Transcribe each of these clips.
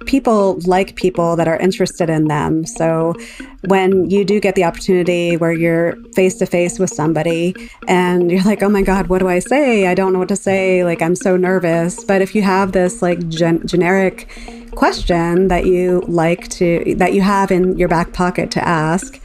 people like people that are interested in them. So when you do get the opportunity where you're face to face with somebody and you're like, oh my God, what do I say? I don't know what to say. Like, I'm so nervous. But if you have this like generic question that that you have in your back pocket to ask,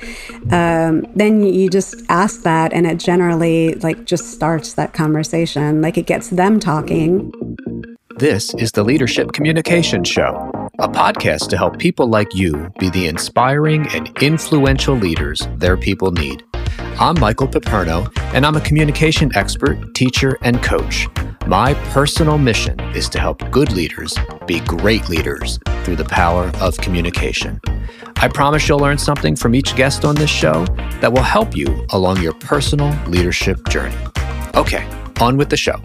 then you just ask that, and it generally like just starts that conversation. Like, it gets them talking. This is the Leadership Communication Show, a podcast to help people like you be the inspiring and influential leaders their people need. I'm Michael Paperno, and I'm a communication expert, teacher, and coach. My personal mission is to help good leaders be great leaders through the power of communication. I promise you'll learn something from each guest on this show that will help you along your personal leadership journey. Okay, on with the show.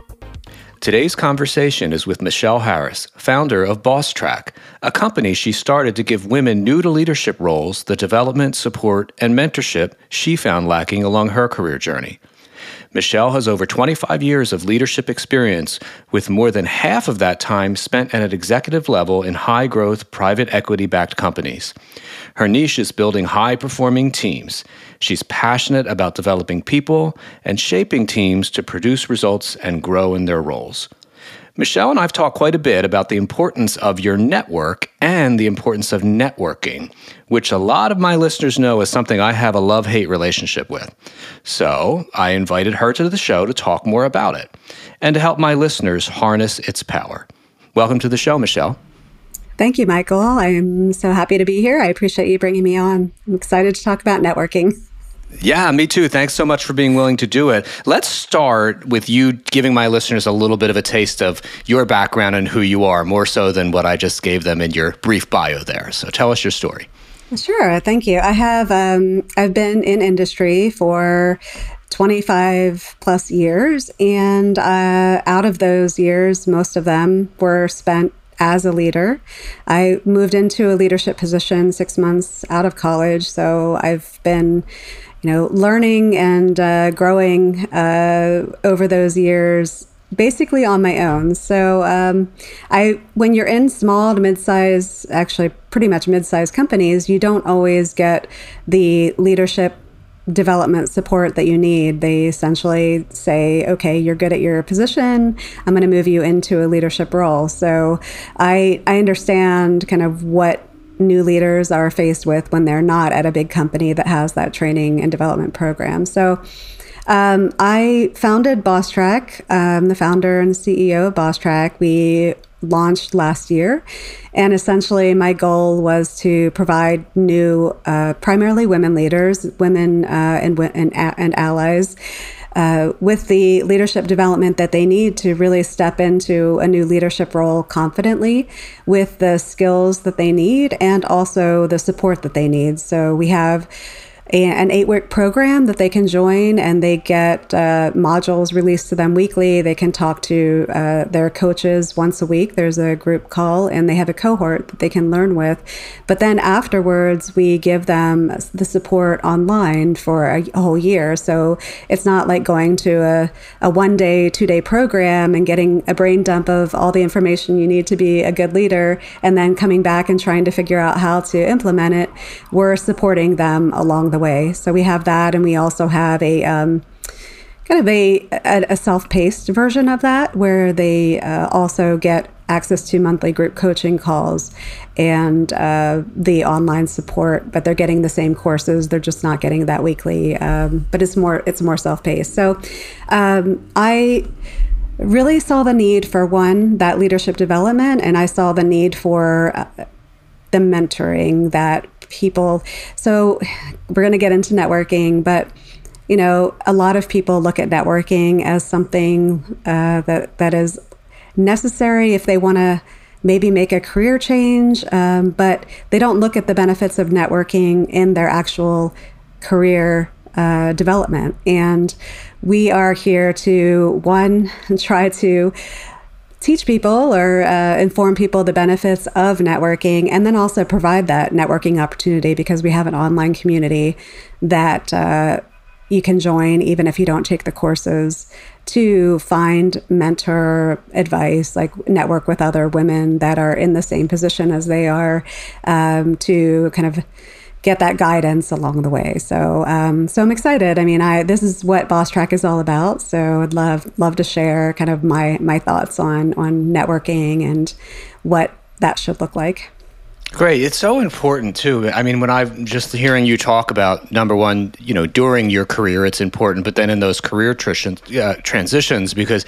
Today's conversation is with Michelle Harris, founder of BossTrack, a company she started to give women new to leadership roles the development, support, and mentorship she found lacking along her career journey. Michelle has over 25 years of leadership experience, with more than half of that time spent at an executive level in high-growth, private equity-backed companies. Her niche is building high-performing teams. She's passionate about developing people and shaping teams to produce results and grow in their roles. Michelle and I have talked quite a bit about the importance of your network and the importance of networking, which a lot of my listeners know is something I have a love-hate relationship with. So I invited her to the show to talk more about it and to help my listeners harness its power. Welcome to the show, Michelle. Thank you, Michael. I'm so happy to be here. I appreciate you bringing me on. I'm excited to talk about networking. Yeah, me too. Thanks so much for being willing to do it. Let's start with you giving my listeners a little bit of a taste of your background and who you are, more so than what I just gave them in your brief bio there. So tell us your story. Sure. Thank you. I've been in industry for 25 plus years, and out of those years, most of them were spent as a leader. I moved into a leadership position 6 months out of college, so I've been learning and growing over those years, basically on my own. So when you're in small to mid-size, actually pretty much mid-size companies, you don't always get the leadership development support that you need. They essentially say, okay, you're good at your position, I'm going to move you into a leadership role. So I understand kind of what new leaders are faced with when they're not at a big company that has that training and development program. So I founded BossTrack. The founder and CEO of BossTrack. We launched last year, and essentially my goal was to provide new, primarily women leaders, women and allies, with the leadership development that they need to really step into a new leadership role confidently, with the skills that they need and also the support that they need. So we have an 8-week program that they can join, and they get modules released to them weekly. They can talk to their coaches once a week. There's a group call, and they have a cohort that they can learn with. But then afterwards, we give them the support online for a whole year. So it's not like going to a 1-day, 2-day program and getting a brain dump of all the information you need to be a good leader, and then coming back and trying to figure out how to implement it. We're supporting them along the way. So we have that, and we also have a kind of a self-paced version of that, where they also get access to monthly group coaching calls and the online support, but they're getting the same courses. They're just not getting that weekly, but it's more self-paced. So I really saw the need for that leadership development, and I saw the need for the mentoring that people. So we're going to get into networking, but a lot of people look at networking as something that is necessary if they want to maybe make a career change, but they don't look at the benefits of networking in their actual career development. And we are here to, one, try to teach people or inform people the benefits of networking, and then also provide that networking opportunity, because we have an online community that you can join, even if you don't take the courses, to find mentor advice, like network with other women that are in the same position as they are, to kind of get that guidance along the way. So I'm excited. I mean, this is what Boss Track is all about. So I'd love to share kind of my thoughts on networking and what that should look like. Great. It's so important too. I mean, when I'm just hearing you talk about, number one, during your career, it's important, but then in those career transitions, because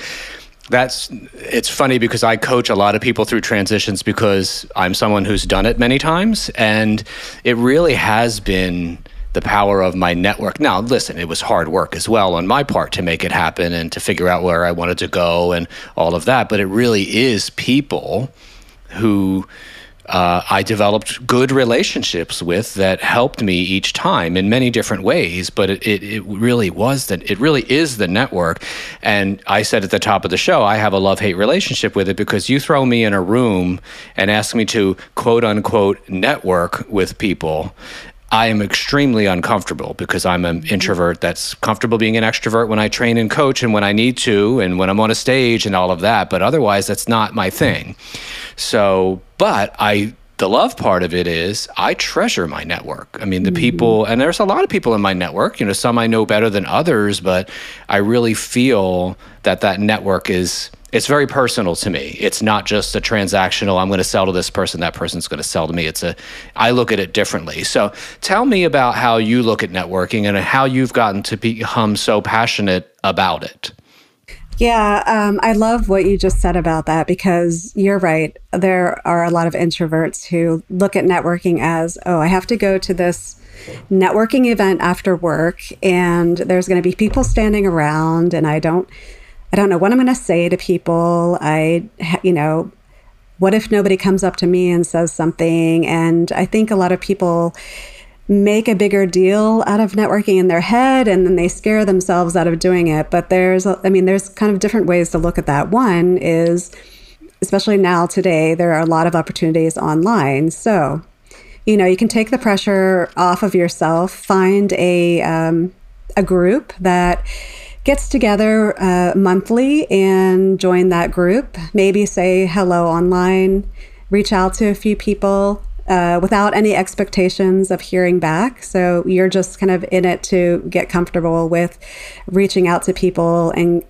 it's funny because I coach a lot of people through transitions because I'm someone who's done it many times, and it really has been the power of my network. Now, listen, it was hard work as well on my part to make it happen and to figure out where I wanted to go and all of that, but it really is people who I developed good relationships with that helped me each time in many different ways, but it really is the network. And I said at the top of the show, I have a love-hate relationship with it, because you throw me in a room and ask me to quote unquote network with people, I am extremely uncomfortable because I'm an introvert that's comfortable being an extrovert when I train and coach and when I need to and when I'm on a stage and all of that. But otherwise, that's not my thing. So, but the love part of it is I treasure my network. I mean, the people, and there's a lot of people in my network, some I know better than others, but I really feel that network it's very personal to me. It's not just a transactional, I'm going to sell to this person, that person's going to sell to me. I look at it differently. So tell me about how you look at networking and how you've gotten to become so passionate about it. Yeah, I love what you just said about that, because you're right. There are a lot of introverts who look at networking as, I have to go to this networking event after work and there's going to be people standing around and I don't know what I'm going to say to people. What if nobody comes up to me and says something? And I think a lot of people make a bigger deal out of networking in their head, and then they scare themselves out of doing it. But there's kind of different ways to look at that. One is, especially now today, there are a lot of opportunities online. So, you can take the pressure off of yourself, find a group that gets together monthly and join that group. Maybe say hello online, reach out to a few people without any expectations of hearing back. So you're just kind of in it to get comfortable with reaching out to people and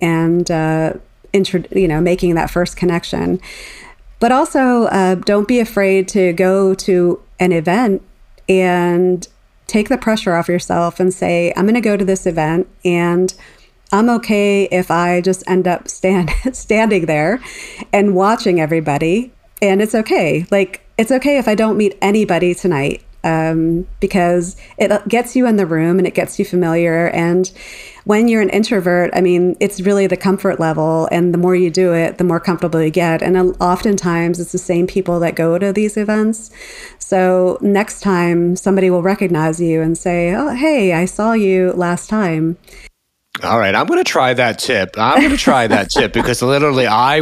making that first connection. But also don't be afraid to go to an event and take the pressure off yourself and say, I'm going to go to this event and I'm okay if I just end up standing there and watching everybody. And it's okay. It's okay if I don't meet anybody tonight, because it gets you in the room and it gets you familiar. And when you're an introvert, it's really the comfort level. And the more you do it, the more comfortable you get. And oftentimes it's the same people that go to these events. So next time somebody will recognize you and say, oh, hey, I saw you last time. All right, I'm going to try that tip. Because literally I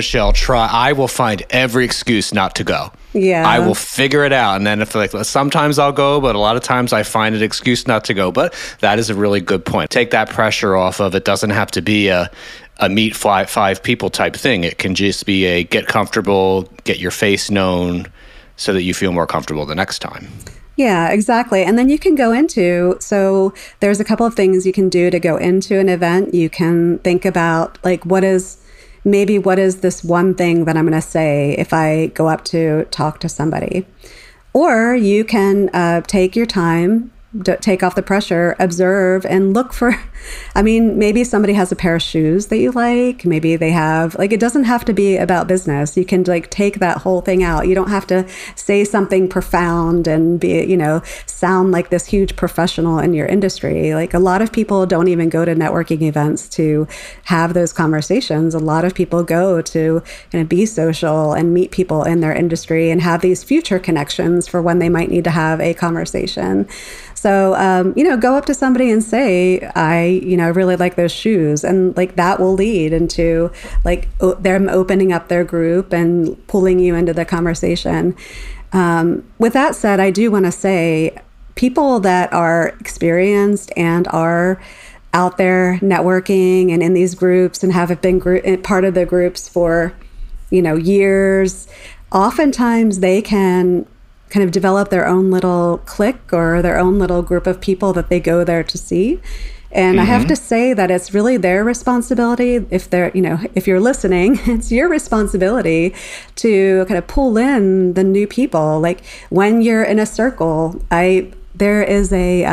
will find every excuse not to go. Yeah. I will figure it out. And then if sometimes I'll go, but a lot of times I find an excuse not to go. But that is a really good point. Take that pressure off of it. Doesn't have to be a meet five people type thing. It can just be a get comfortable, get your face known so that you feel more comfortable the next time. Yeah, exactly. And then you can so there's a couple of things you can do to go into an event. You can think about what is this one thing that I'm going to say if I go up to talk to somebody. Or you can take your time, take off the pressure, observe, and look for, maybe somebody has a pair of shoes that you like. Maybe they have, it doesn't have to be about business. You can take that whole thing out. You don't have to say something profound and be, sound like this huge professional in your industry. A lot of people don't even go to networking events to have those conversations. A lot of people go to be social and meet people in their industry and have these future connections for when they might need to have a conversation. So, go up to somebody and say, I really like those shoes. And that will lead into them opening up their group and pulling you into the conversation. With that said, I do want to say people that are experienced and are out there networking and in these groups and have been part of the groups for, years, oftentimes they can kind of develop their own little clique or their own little group of people that they go there to see. And I have to say that it's really their responsibility. If if you're listening, it's your responsibility to kind of pull in the new people. Like when you're in a circle, there's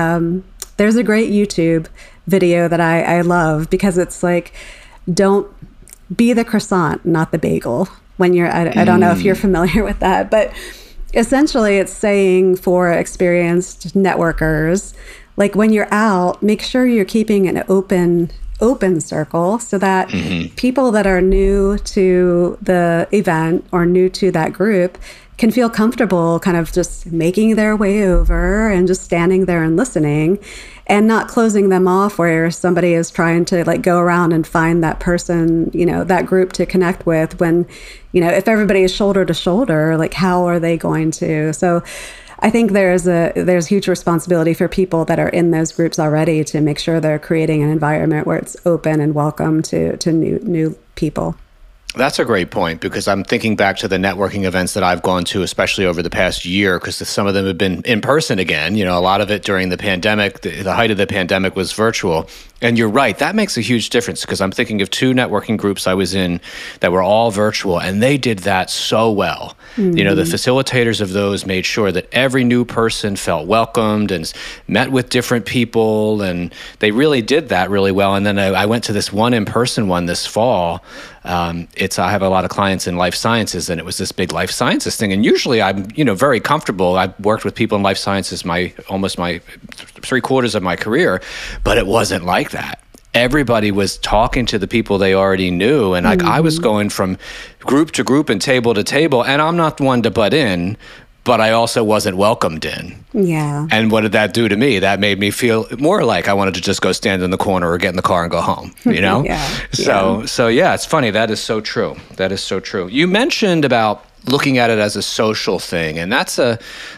a great YouTube video that I love, because it's like, don't be the croissant, not the bagel. When you're, I don't know if you're familiar with that, but essentially it's saying for experienced networkers, like when you're out, make sure you're keeping an open circle so that people that are new to the event or new to that group can feel comfortable kind of just making their way over and just standing there and listening, and not closing them off where somebody is trying to like go around and find that person, that group to connect with, when, if everybody is shoulder to shoulder, like how are they going to? So I think there's huge responsibility for people that are in those groups already to make sure they're creating an environment where it's open and welcome to new people. That's a great point, because I'm thinking back to the networking events that I've gone to, especially over the past year, because some of them have been in person again. A lot of it during the pandemic, the height of the pandemic was virtual. And you're right, that makes a huge difference, because I'm thinking of 2 networking groups I was in that were all virtual, and they did that so well. The facilitators of those made sure that every new person felt welcomed and met with different people, and they really did that really well. And then I went to this one in-person one this fall. I have a lot of clients in life sciences, and it was this big life sciences thing. And usually I'm, very comfortable. I've worked with people in life sciences almost my 3/4 of my career, but it wasn't like that. Everybody was talking to the people they already knew. And I was going from group to group and table to table, and I'm not one to butt in, but I also wasn't welcomed in. Yeah. And what did that do to me? That made me feel more like I wanted to just go stand in the corner or get in the car and go home, Yeah. So yeah, it's funny. That is so true. That is so true. You mentioned about looking at it as a social thing, and that's a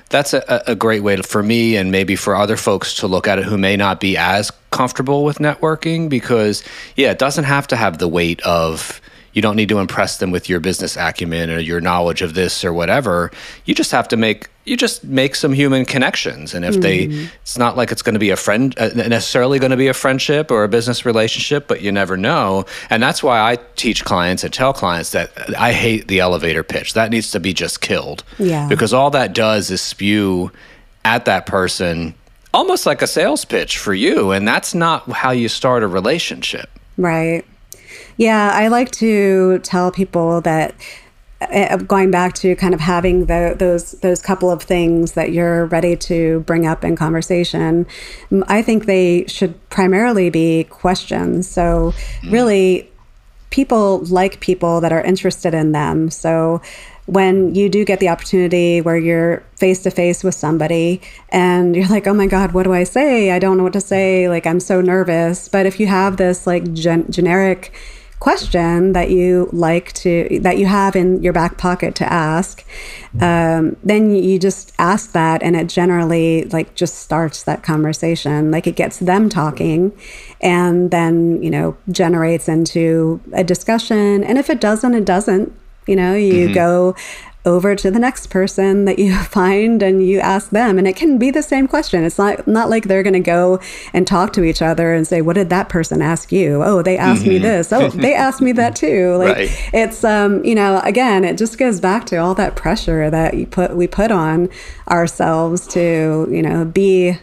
great way for me, and maybe for other folks to look at it who may not be as comfortable with networking, because it doesn't have to have the weight of, you don't need to impress them with your business acumen or your knowledge of this or whatever. You just have to make some human connections. And if it's not like it's going to be necessarily going to be a friendship or a business relationship, but you never know. And that's why I teach clients and tell clients that I hate the elevator pitch. That needs to be just killed. Yeah. Because all that does is spew at that person, almost like a sales pitch for you. And that's not how you start a relationship. Right. Yeah, I like to tell people that, going back to kind of having those couple of things that you're ready to bring up in conversation, I think they should primarily be questions. So really, people like people that are interested in them. So when you do get the opportunity where you're face to face with somebody and you're like, oh my God, what do I say? I don't know what to say. Like, I'm so nervous. But if you have this like generic question that you have in your back pocket to ask, then you just ask that, and it generally like just starts that conversation. Like, it gets them talking, and then generates into a discussion. And if it doesn't, it doesn't. You go over to the next person that you find and you ask them, and it can be the same question. It's not like they're going to go and talk to each other and say, what did that person ask you? Oh, they asked me this. Oh, they asked me that too. Like, right. It's, again, it just goes back to all that pressure that we put on ourselves to, be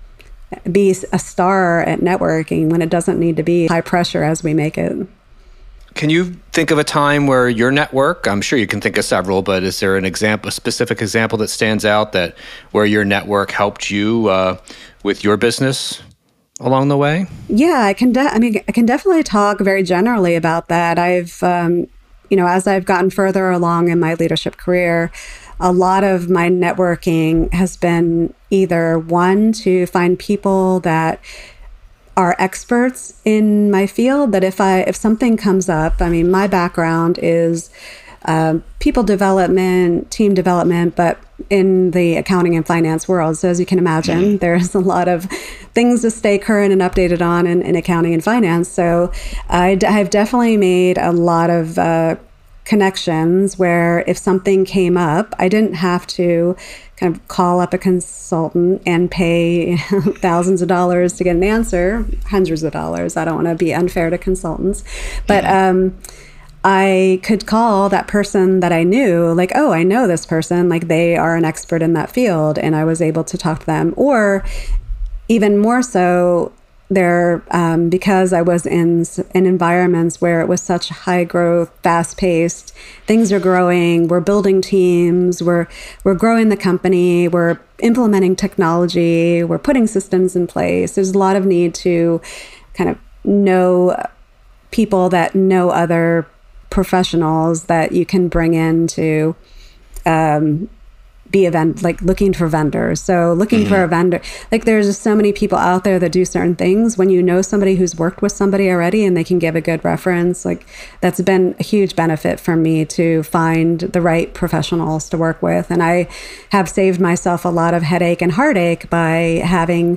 a star at networking, when it doesn't need to be high pressure as we make it. Can you think of a time where your network, I'm sure you can think of several, but is there a specific example that stands out where your network helped you with your business along the way? Yeah, I can definitely talk very generally about that. I've, as I've gotten further along in my leadership career, a lot of my networking has been either one, to find people that are experts in my field, that if something comes up, my background is people development, team development, but in the accounting and finance world. So as you can imagine, there's a lot of things to stay current and updated on in accounting and finance. So I've definitely made a lot of connections where if something came up, I didn't have to kind of call up a consultant and pay thousands of dollars to get an answer, hundreds of dollars. I don't want to be unfair to consultants, but I could call that person that I knew, like, oh, I know this person, like they are an expert in that field, and I was able to talk to them. Or even more so, because I was in environments where it was such high growth, fast paced, things are growing, we're building teams, we're growing the company, we're implementing technology, we're putting systems in place. There's a lot of need to kind of know people that know other professionals that you can bring in to be like looking for vendors. So looking for a vendor, like there's just so many people out there that do certain things. When you know somebody who's worked with somebody already and they can give a good reference, like that's been a huge benefit for me to find the right professionals to work with. And I have saved myself a lot of headache and heartache by having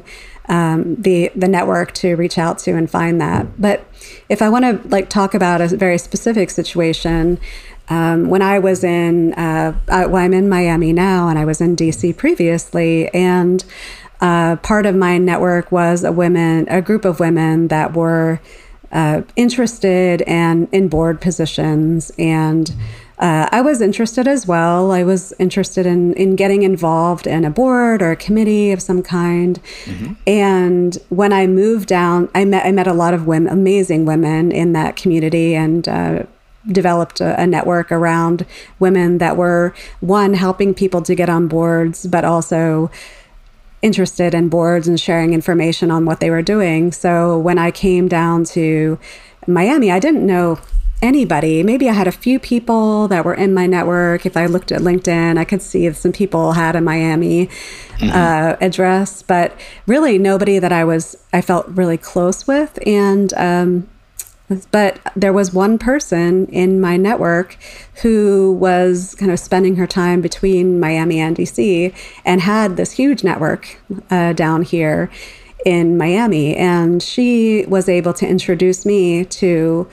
the network to reach out to and find that. But if I want to like talk about a very specific situation, when I was I'm in Miami now, and I was in DC previously, and part of my network was a group of women that were interested and in board positions, and I was interested as well. I was interested in getting involved in a board or a committee of some kind. And when I moved down, I met a lot of women, amazing women in that community, and developed a network around women that were, one, helping people to get on boards, but also interested in boards and sharing information on what they were doing. So when I came down to Miami, I didn't know anybody. Maybe I had a few people that were in my network. If I looked at LinkedIn, I could see if some people had a Miami address, but really nobody that I felt really close with. And but there was one person in my network who was kind of spending her time between Miami and DC and had this huge network down here in Miami. And she was able to introduce me to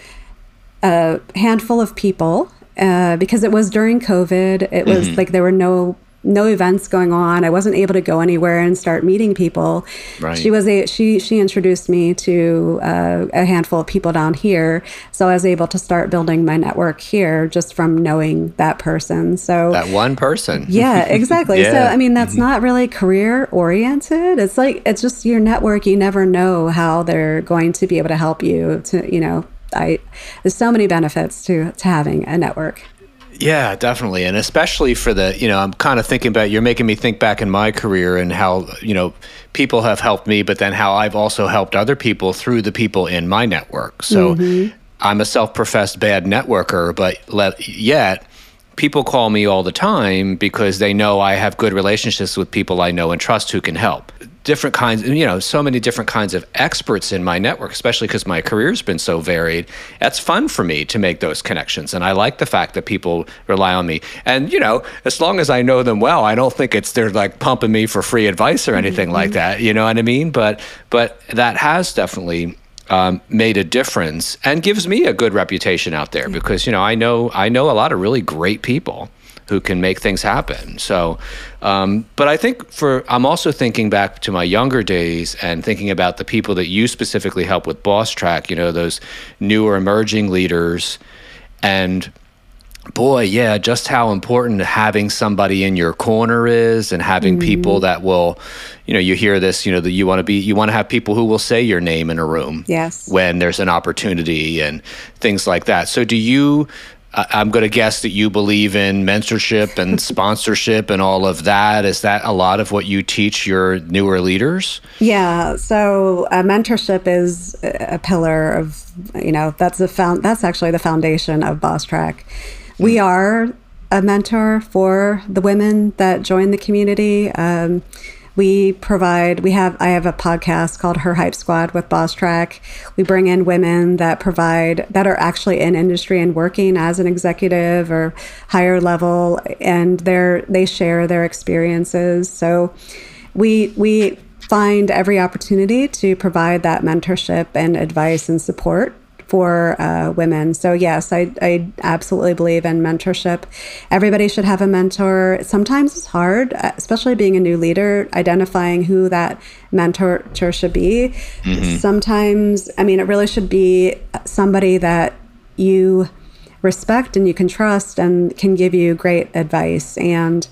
a handful of people because it was during COVID. It was like there were no events going on. I wasn't able to go anywhere and start meeting people. Right. She introduced me to a handful of people down here. So I was able to start building my network here just from knowing that person. So that one person. Yeah, exactly. Yeah. So, I mean, that's not really career oriented. It's just your network. You never know how they're going to be able to help you to, there's so many benefits to having a network. Yeah, definitely. And especially for I'm kind of thinking about, you're making me think back in my career and how, people have helped me, but then how I've also helped other people through the people in my network. So I'm a self-professed bad networker, but yet people call me all the time because they know I have good relationships with people I know and trust who can help. Different kinds, so many different kinds of experts in my network, especially because my career's been so varied. That's fun for me to make those connections. And I like the fact that people rely on me. And, as long as I know them well, I don't think they're like pumping me for free advice or anything like that. You know what I mean? But that has definitely made a difference and gives me a good reputation out there because, I know a lot of really great people who can make things happen. So, but I think I'm also thinking back to my younger days and thinking about the people that you specifically help with BossTrack, those newer emerging leaders. And boy, yeah, just how important having somebody in your corner is and having people that will, you hear this, that you want to have people who will say your name in a room. Yes. When there's an opportunity and things like that. So I'm going to guess that you believe in mentorship and sponsorship and all of that. Is that a lot of what you teach your newer leaders? Yeah. So mentorship is a pillar of, that's actually the foundation of BossTrack. We are a mentor for the women that join the community. I have a podcast called Her Hype Squad with Boss Track. We bring in women that are actually in industry and working as an executive or higher level, and they share their experiences. So we find every opportunity to provide that mentorship and advice and support for women. So yes, I absolutely believe in mentorship. Everybody should have a mentor. Sometimes it's hard, especially being a new leader, identifying who that mentor should be. Sometimes, I mean, it really should be somebody that you respect and you can trust and can give you great advice. And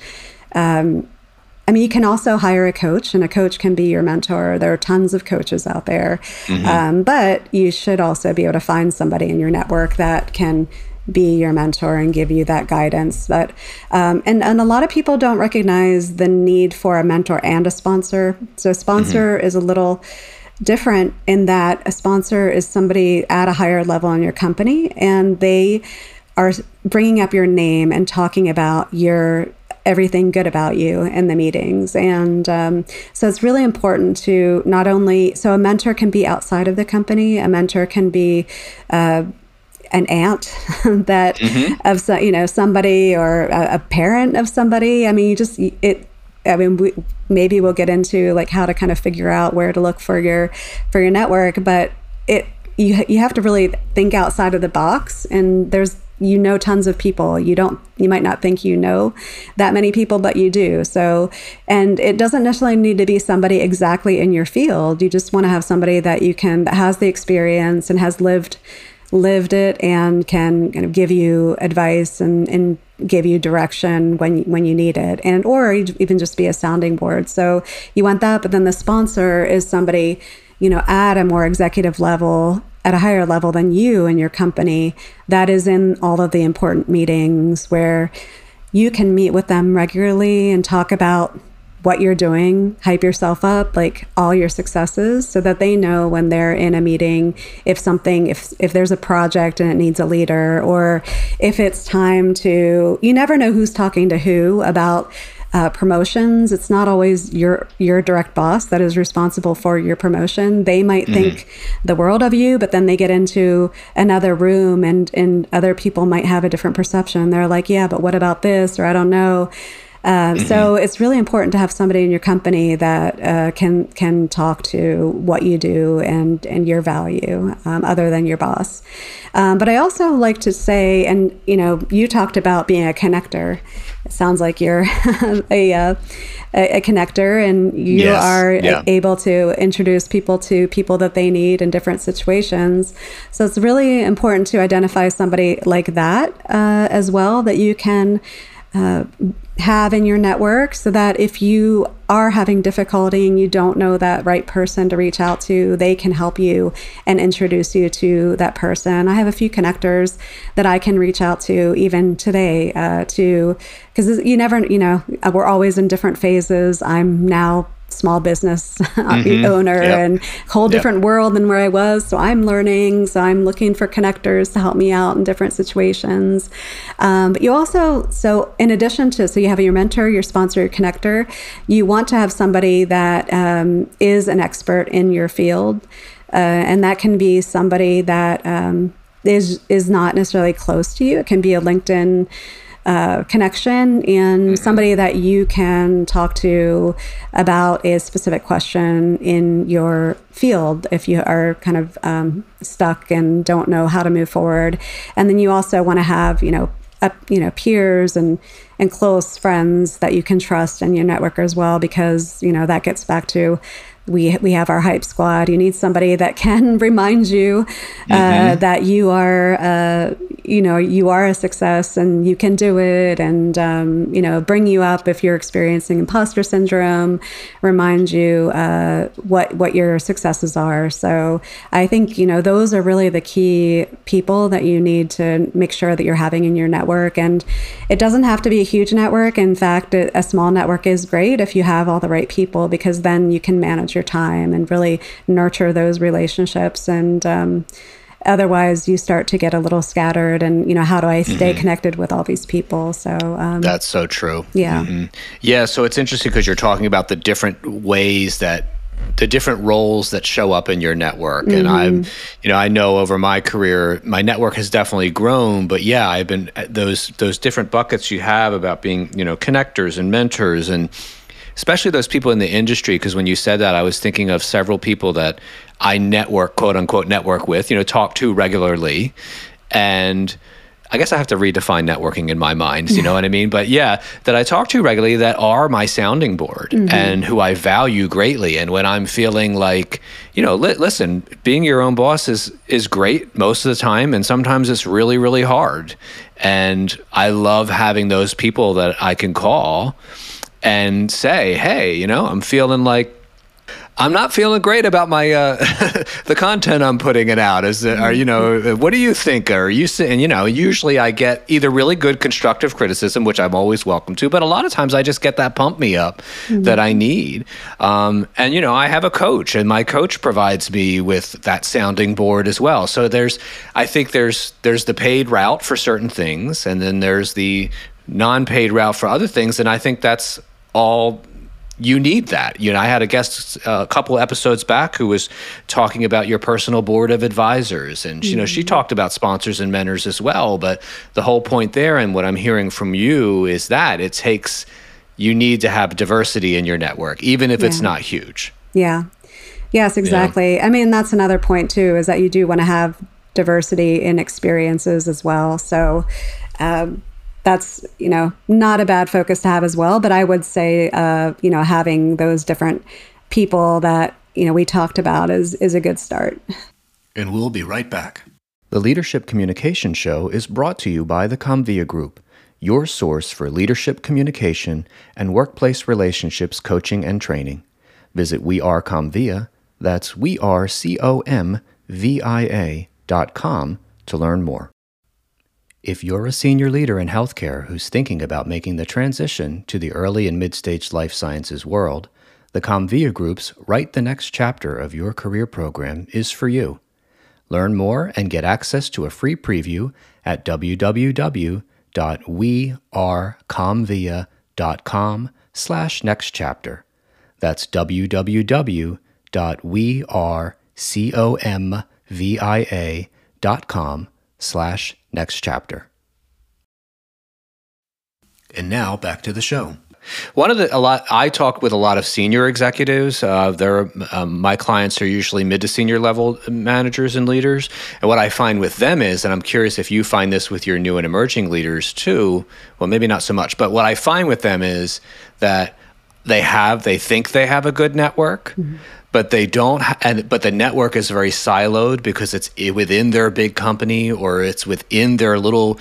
I mean, you can also hire a coach, and a coach can be your mentor. There are tons of coaches out there. But you should also be able to find somebody in your network that can be your mentor and give you that guidance. But and a lot of people don't recognize the need for a mentor and a sponsor. So a sponsor is a little different in that a sponsor is somebody at a higher level in your company, and they are bringing up your name and talking about everything good about you in the meetings. And so it's really important to not only, so a mentor can be outside of the company, a mentor can be an aunt that of somebody, or a parent of somebody. I mean, maybe we'll get into like how to kind of figure out where to look for your network, but you have to really think outside of the box. And there's tons of people. You might not think you know that many people, but you do. So, and it doesn't necessarily need to be somebody exactly in your field. You just want to have somebody that that has the experience and has lived it and can kind of give you advice and give you direction when you need it, or even just be a sounding board. So you want that, but then the sponsor is somebody, at a more executive level, at a higher level than you in your company, that is in all of the important meetings where you can meet with them regularly and talk about what you're doing, hype yourself up, like all your successes, so that they know when they're in a meeting, if there's a project and it needs a leader, or if it's time to, you never know who's talking to who about promotions. It's not always your direct boss that is responsible for your promotion. They might think the world of you, but then they get into another room and other people might have a different perception. They're like, yeah, but what about this? Or I don't know. So it's really important to have somebody in your company that can talk to what you do and your value, other than your boss. But I also like to say, and you talked about being a connector. It sounds like you're a connector, and you are able to introduce people to people that they need in different situations. So it's really important to identify somebody like that as well, that you can have in your network, so that if you are having difficulty and you don't know that right person to reach out to, they can help you and introduce you to that person. I have a few connectors that I can reach out to even today because you never, we're always in different phases. I'm now small business owner and whole different world than where I was. So I'm learning. So I'm looking for connectors to help me out in different situations. But you also, so in addition to, so you have your mentor, your sponsor, your connector, you want to have somebody that is an expert in your field. And that can be somebody that is not necessarily close to you. It can be a LinkedIn connection and somebody that you can talk to about a specific question in your field if you are kind of stuck and don't know how to move forward. And then you also want to have, peers and close friends that you can trust in your network as well, because, that gets back to we have our hype squad. You need somebody that can remind you that you are, you are a success and you can do it, and bring you up if you're experiencing imposter syndrome, remind you what your successes are. So I think those are really the key people that you need to make sure that you're having in your network. And it doesn't have to be a huge network. In fact, a small network is great if you have all the right people, because then you can manage your time and really nurture those relationships and otherwise you start to get a little scattered and, how do I stay connected with all these people? So that's so true. Yeah. Yeah. So it's interesting because you're talking about the different ways that the different roles that show up in your network. And I know over my career, my network has definitely grown, but yeah, I've been those different buckets you have about being, connectors and mentors, and especially those people in the industry. Because when you said that, I was thinking of several people that I network, quote unquote, network with, talk to regularly. And I guess I have to redefine networking in my mind, you know what I mean? But yeah, that I talk to regularly that are my sounding board and who I value greatly. And when I'm feeling like, listen, being your own boss is great most of the time. And sometimes it's really, really hard. And I love having those people that I can call and say, hey, I'm feeling like I'm not feeling great about my the content I'm putting it out. What do you think? Are you saying, usually I get either really good constructive criticism, which I'm always welcome to, but a lot of times I just get that pump me up that I need. And I have a coach, and my coach provides me with that sounding board as well. So I think there's the paid route for certain things, and then there's the non-paid route for other things, and I think that's all. You need that. I had a guest a couple episodes back who was talking about your personal board of advisors. And, she talked about sponsors and mentors as well. But the whole point there, and what I'm hearing from you, is that you need to have diversity in your network, even if it's not huge. Yeah. Yes, exactly. I mean, that's another point too, is that you do want to have diversity in experiences as well. So, that's, not a bad focus to have as well. But I would say, having those different people that, we talked about is a good start. And we'll be right back. The Leadership Communication Show is brought to you by the ComVia Group, your source for leadership communication and workplace relationships coaching and training. Visit WeAreComVia, that's WeAreComVia.com to learn more. If you're a senior leader in healthcare who's thinking about making the transition to the early and mid-stage life sciences world, the ComVia Group's Write the Next Chapter of Your Career program is for you. Learn more and get access to a free preview at www.wearecomvia.com/nextchapter. That's www.wearecomvia.com/next chapter. And now back to the show. I talk with a lot of senior executives. My clients are usually mid to senior level managers and leaders. And what I find with them is, and I'm curious if you find this with your new and emerging leaders too, well, maybe not so much, but what I find with them is that they think they have a good network, but they don't. But the network is very siloed because it's within their big company, or it's within their little,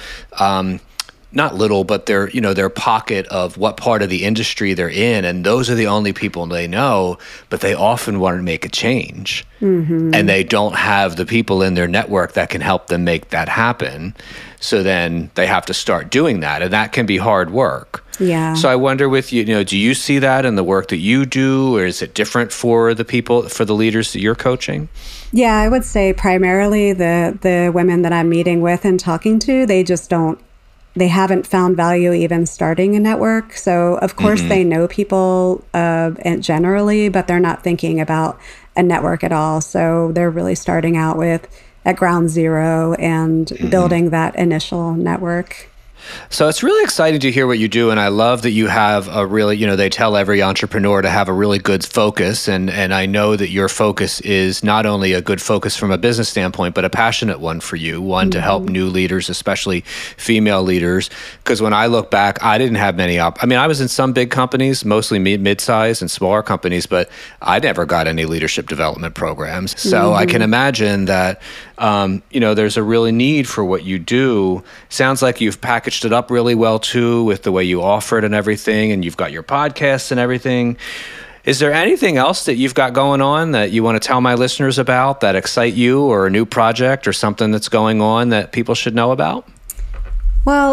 not little, but their pocket of what part of the industry they're in, and those are the only people they know. But they often want to make a change, and they don't have the people in their network that can help them make that happen. So then they have to start doing that, and that can be hard work. Yeah. So I wonder with you, do you see that in the work that you do, or is it different for the leaders that you're coaching? Yeah, I would say primarily the women that I'm meeting with and talking to, they haven't found value even starting a network. So of course they know people generally, but they're not thinking about a network at all. So they're really starting out at ground zero and building that initial network. So it's really exciting to hear what you do, and I love that you have a really, they tell every entrepreneur to have a really good focus, and I know that your focus is not only a good focus from a business standpoint, but a passionate one for you, one to help new leaders, especially female leaders, because when I look back, I didn't have many I was in some big companies, mostly mid-size and smaller companies, but I never got any leadership development programs. So I can imagine that, there's a really need for what you do. Sounds like you've packaged it up really well too, with the way you offer it and everything, and you've got your podcasts and everything. Is there anything else that you've got going on that you want to tell my listeners about that excite you, or a new project or something that's going on that people should know about? Well,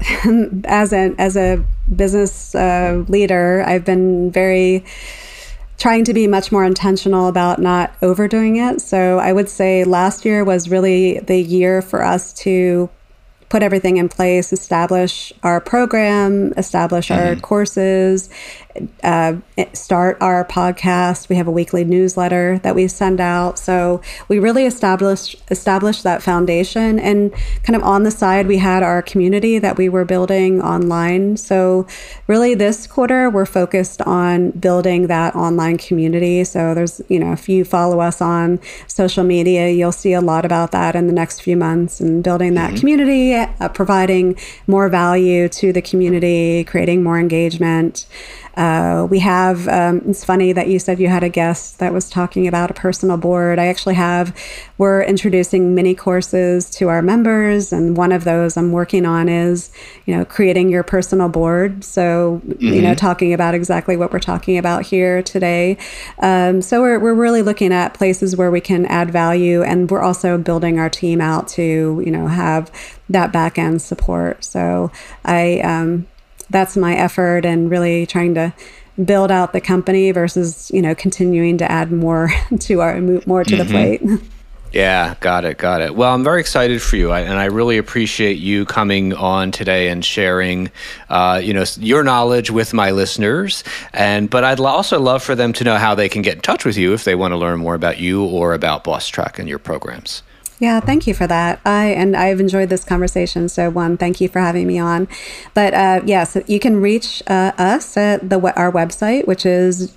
as a business leader, I've been very trying to be much more intentional about not overdoing it. So I would say last year was really the year for us to put everything in place, establish our program, establish our courses, start our podcast. We have a weekly newsletter that we send out. So we really established that foundation. And kind of on the side, we had our community that we were building online. So really this quarter, we're focused on building that online community. So there's, if you follow us on social media, you'll see a lot about that in the next few months, and building that community, providing more value to the community, creating more engagement. We have, it's funny that you said you had a guest that was talking about a personal board. We're introducing mini courses to our members. And one of those I'm working on is, creating your personal board. So, talking about exactly what we're talking about here today. So we're really looking at places where we can add value, and we're also building our team out to, have that back end support. So that's my effort, and really trying to build out the company versus, continuing to add more to the plate. Yeah, got it. Well, I'm very excited for you, and I really appreciate you coming on today and sharing, your knowledge with my listeners. But I'd also love for them to know how they can get in touch with you if they want to learn more about you or about BossTrack and your programs. Yeah, thank you for that. I've enjoyed this conversation. So thank you for having me on. But so you can reach us at our website, which is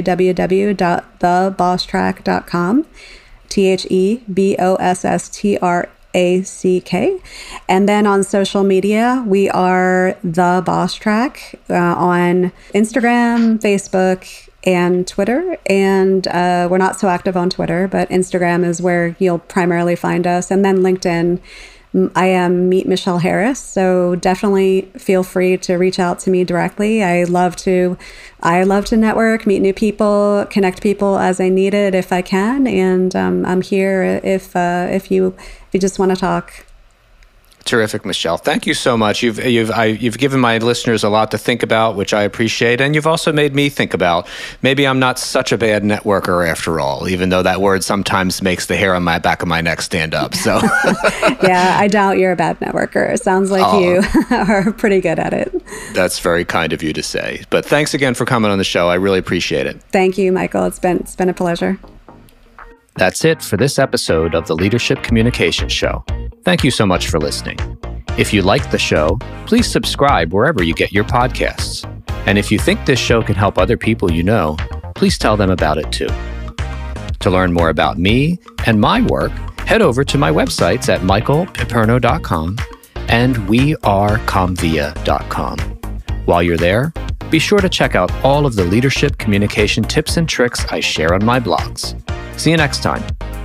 www.thebosstrack.com, THEBOSSTRACK. And then on social media, we are The BossTrack on Instagram, Facebook, and Twitter. And we're not so active on Twitter, but Instagram is where you'll primarily find us. And then LinkedIn, I am Meet Michelle Harris. So definitely feel free to reach out to me directly. I love to network, meet new people, connect people as I need it if I can. And I'm here if you just want to talk. Terrific, Michelle. Thank you so much. You've given my listeners a lot to think about, which I appreciate, and you've also made me think about maybe I'm not such a bad networker after all, even though that word sometimes makes the hair on my back of my neck stand up. So, yeah, I doubt you're a bad networker. It sounds like you are pretty good at it. That's very kind of you to say. But thanks again for coming on the show. I really appreciate it. Thank you, Michael. It's been a pleasure. That's it for this episode of the Leadership Communication Show. Thank you so much for listening. If you like the show, please subscribe wherever you get your podcasts. And if you think this show can help other people you know, please tell them about it too. To learn more about me and my work, head over to my websites at michaelpiperno.com and wearecomvia.com. While you're there, be sure to check out all of the leadership communication tips and tricks I share on my blogs. See you next time.